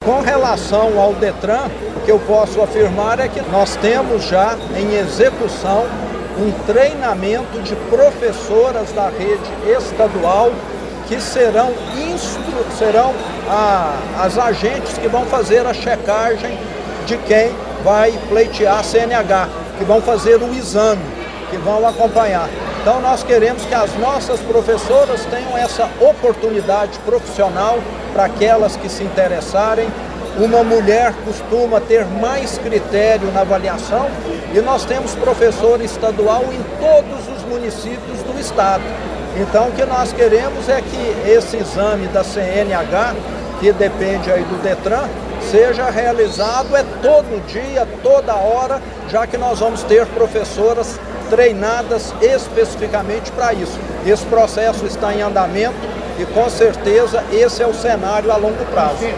Com relação ao Detran, o que eu posso afirmar é que nós temos já em execução um treinamento de professoras da rede estadual que serão as agentes que vão fazer a checagem de quem vai pleitear a CNH, que vão fazer o exame, que vão acompanhar. Então nós queremos que as nossas professoras tenham essa oportunidade profissional para aquelas que se interessarem. Uma mulher costuma ter mais critério na avaliação e nós temos professor estadual em todos os municípios do estado. Então o que nós queremos é que esse exame da CNH, que depende aí do Detran, seja realizado todo dia, toda hora, já que nós vamos ter professoras treinadas especificamente para isso. Esse processo está em andamento e com certeza esse é o cenário a longo prazo.